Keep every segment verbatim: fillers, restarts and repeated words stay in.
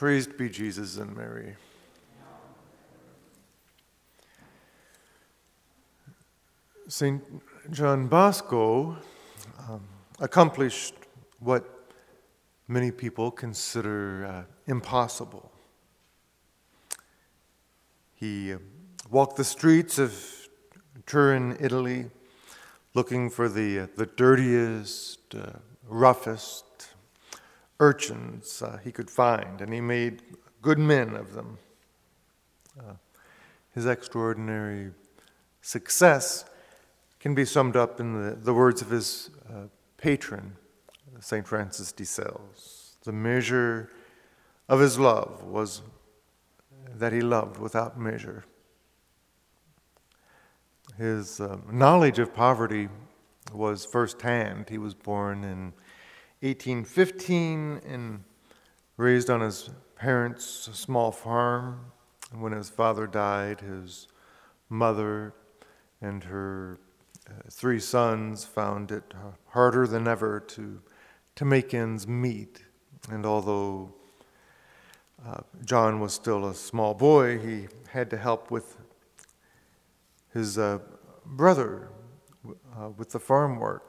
Praised be Jesus and Mary. Saint John Bosco um, accomplished what many people consider uh, impossible. He uh, walked the streets of Turin, Italy, looking for the, uh, the dirtiest, uh, roughest urchins uh, he could find, and he made good men of them. Uh, his extraordinary success can be summed up in the, the words of his uh, patron, Saint Francis de Sales. The measure of his love was that he loved without measure. His uh, knowledge of poverty was firsthand. He was born in eighteen fifteen and raised on his parents' small farm. And when his father died, his mother and her uh, three sons found it harder than ever to, to make ends meet. And although uh, John was still a small boy, he had to help with his uh, brother uh, with the farm work.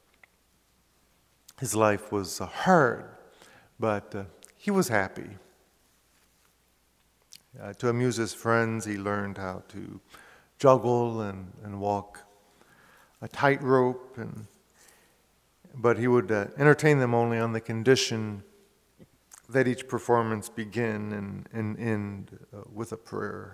His life was uh, hard, but uh, he was happy. Uh, to amuse his friends, he learned how to juggle and, and walk a tightrope, and but he would uh, entertain them only on the condition that each performance begin and, and end uh, with a prayer.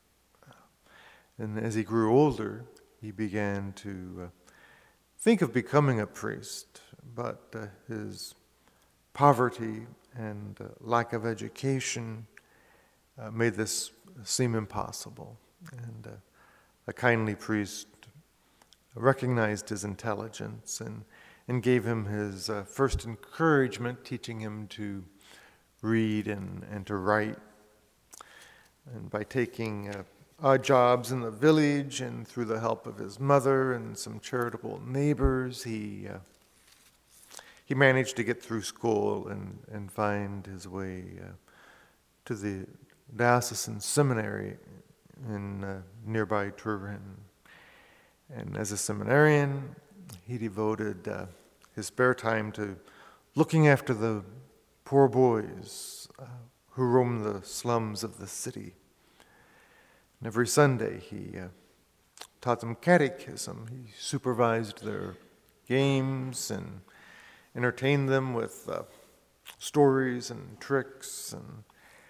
And as he grew older, he began to uh, think of becoming a priest, but uh, his poverty and uh, lack of education uh, made this seem impossible. And uh, a kindly priest recognized his intelligence and, and gave him his uh, first encouragement, teaching him to read and, and to write. And by taking uh, odd jobs in the village and through the help of his mother and some charitable neighbors, he uh, he managed to get through school and, and find his way uh, to the diocesan seminary in uh, nearby Turin. And as a seminarian, he devoted uh, his spare time to looking after the poor boys uh, who roam the slums of the city. And every Sunday, he uh, taught them catechism. He supervised their games and entertained them with uh, stories and tricks. And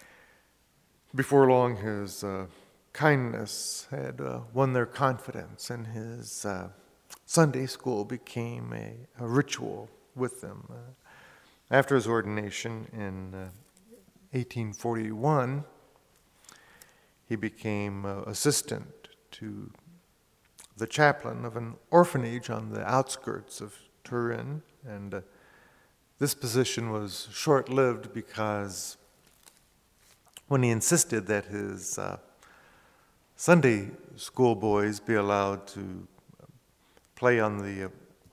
before long, his uh, kindness had uh, won their confidence, and his uh, Sunday school became a, a ritual with them. Uh, after his ordination in uh, eighteen forty-one, he became uh, assistant to the chaplain of an orphanage on the outskirts of Turin, and uh, this position was short-lived because when he insisted that his uh, Sunday school boys be allowed to play on the uh,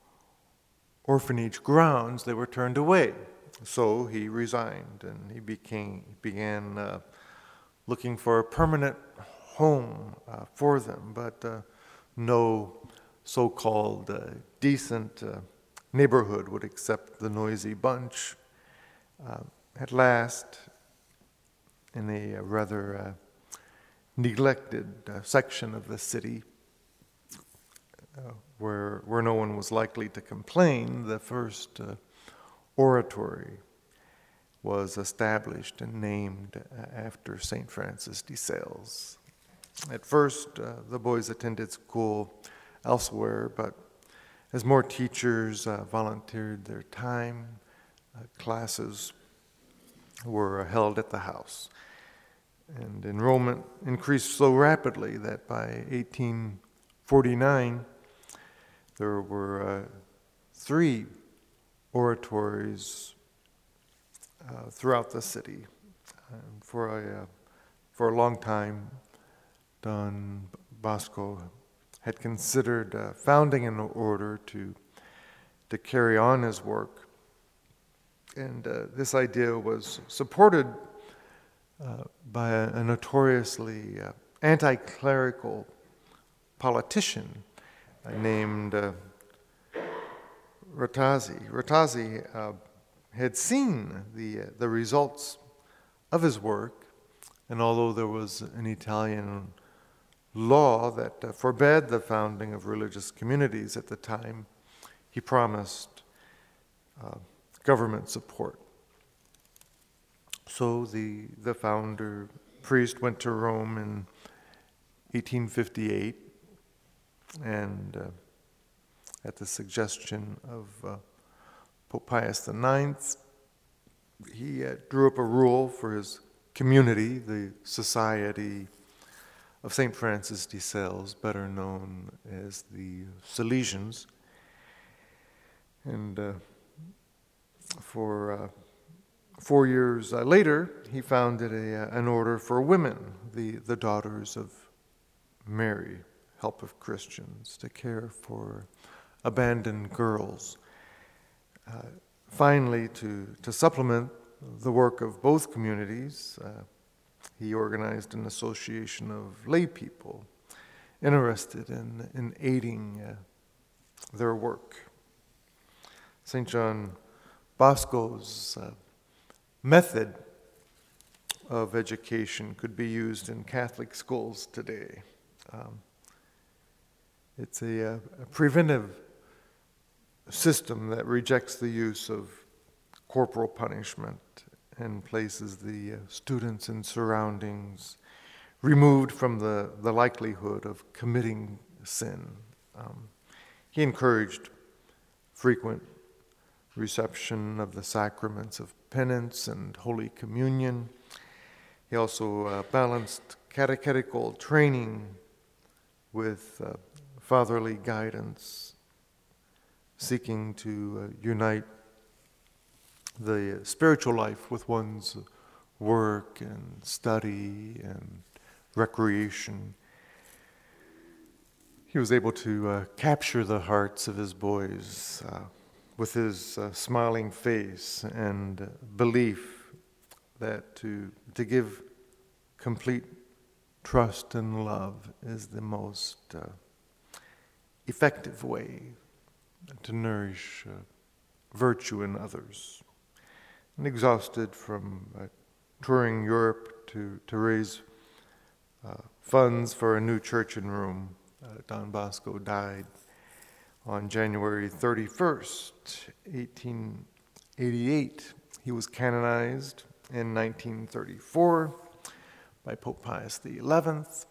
orphanage grounds, they were turned away. So he resigned, and he became began uh, looking for a permanent home uh, for them, but uh, no so-called uh, decent uh, neighborhood would accept the noisy bunch. Uh, at last, in a uh, rather uh, neglected uh, section of the city, uh, where where no one was likely to complain, the first uh, oratory was established and named uh, after Saint Francis de Sales. At first, uh, the boys attended school elsewhere, but as more teachers uh, volunteered their time, uh, classes were held at the house. And enrollment increased so rapidly that by eighteen forty-nine, there were uh, three oratories uh, throughout the city. And for a, uh, for a long time, Don Bosco had considered uh, founding an order to, to carry on his work. And uh, this idea was supported uh, by a, a notoriously uh, anti-clerical politician uh, named uh, Rattazzi. Rattazzi uh, had seen the, uh, the results of his work, and although there was an Italian law that uh, forbade the founding of religious communities at the time, he promised uh, government support. So the, the founder priest went to Rome in eighteen fifty-eight, and uh, at the suggestion of uh, Pope Pius the Ninth, he uh, drew up a rule for his community, the Society of Saint Francis de Sales, better known as the Salesians. And uh, for uh, four years uh, later, he founded a, uh, an order for women, the, the Daughters of Mary, Help of Christians, to care for abandoned girls. Uh, finally, to, to supplement the work of both communities, uh, he organized an association of lay people interested in, in aiding uh, their work. Saint John Bosco's uh, method of education could be used in Catholic schools today. Um, it's a, a preventive system that rejects the use of corporal punishment and places the uh, students in surroundings removed from the, the likelihood of committing sin. Um, he encouraged frequent reception of the sacraments of penance and Holy Communion. He also uh, balanced catechetical training with uh, fatherly guidance, seeking to uh, unite the spiritual life with one's work and study and recreation. He was able to uh, capture the hearts of his boys uh, with his uh, smiling face and uh, belief that to, to give complete trust and love is the most uh, effective way to nourish uh, virtue in others. And exhausted from uh, touring Europe to, to raise uh, funds for a new church in Rome, uh, Don Bosco died on January thirty-first, eighteen eighty-eight. He was canonized in nineteen thirty-four by Pope Pius the Eleventh.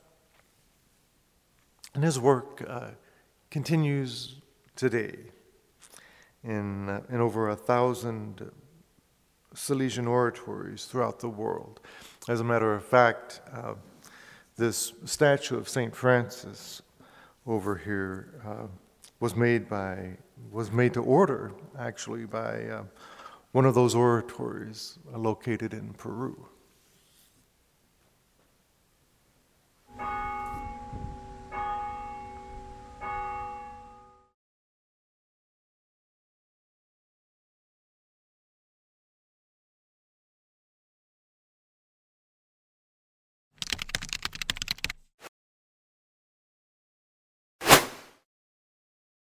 And his work uh, continues today in, uh, in over a thousand Salesian oratories throughout the world. As a matter of fact, uh, this statue of Saint Francis over here uh, was made by was made to order actually by uh, one of those oratories uh, located in Peru.